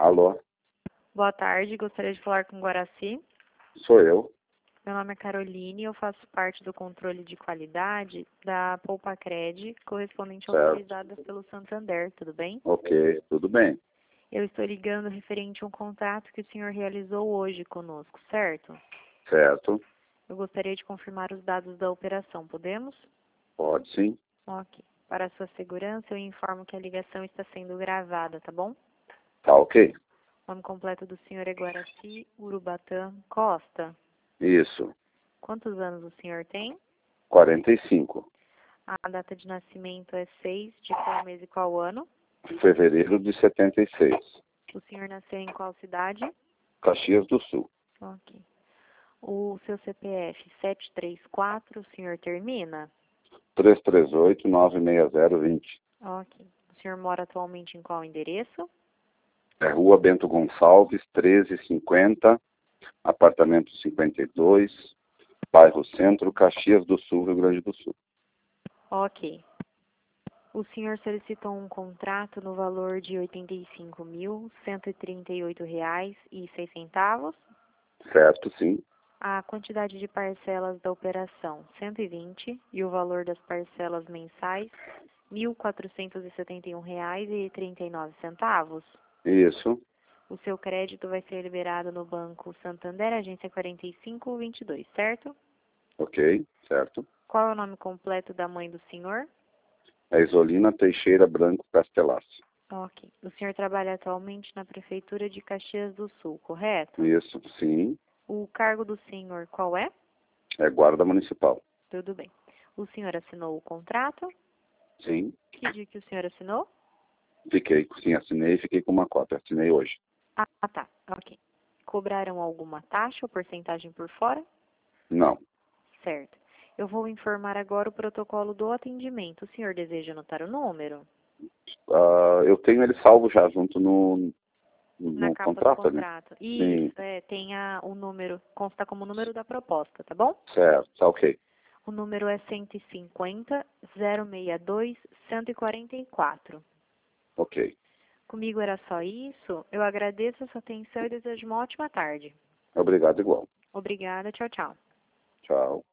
Alô, Boa tarde, gostaria de falar com Guaraci. sou eu. Meu nome é Caroline e eu faço parte do controle de qualidade da Poupa-Cred, correspondente Certo. autorizada pelo Santander, tudo bem? Ok, tudo bem. Eu estou ligando referente a um contrato que o senhor realizou hoje conosco, certo? Certo, Eu gostaria de confirmar os dados da operação, podemos? pode sim. Ok. Para a sua segurança, eu informo que a ligação está sendo gravada, tá bom? Tá ok. O nome completo do senhor é Guaraci Urubatã Costa. Isso, Quantos anos o senhor tem? 45. A data de nascimento é 6 de qual mês e qual ano? Fevereiro de 76. O senhor nasceu em qual cidade? Caxias do Sul. Ok. O seu CPF 734, o senhor termina? 338-96020. Ok. O senhor mora atualmente em qual endereço? É Rua Bento Gonçalves, 1350, apartamento 52, bairro Centro, Caxias do Sul, Rio Grande do Sul. Ok. O senhor solicitou um contrato no valor de R$ 85.138,06. Certo, sim. A quantidade de parcelas da operação, 120, e o valor das parcelas mensais, R$ 1.471,39. Isso, O seu crédito vai ser liberado no Banco Santander, agência 4522, certo? ok, certo. Qual é o nome completo da mãe do senhor? É Isolina Teixeira Branco Castelassi. Ok. O senhor trabalha atualmente na Prefeitura de Caxias do Sul, correto? Isso, sim. O cargo do senhor qual é? É Guarda Municipal. Tudo bem. O senhor assinou o contrato? Sim. Que dia que o senhor assinou? Sim, assinei e fiquei com uma cópia. Assinei hoje. Ah, tá. Ok. Cobraram alguma taxa ou porcentagem por fora? Não. Certo. Eu vou informar agora o protocolo do atendimento. O senhor deseja anotar o número? Eu tenho ele salvo já junto no Na capa do contrato, né? contrato. Sim, Isso, tem o número, consta como número da proposta, tá bom? certo, tá ok. O número é 150-062-144. Ok. Comigo era só isso. Eu agradeço a sua atenção e desejo uma ótima tarde. Obrigado igual. Obrigada. Tchau, tchau. Tchau.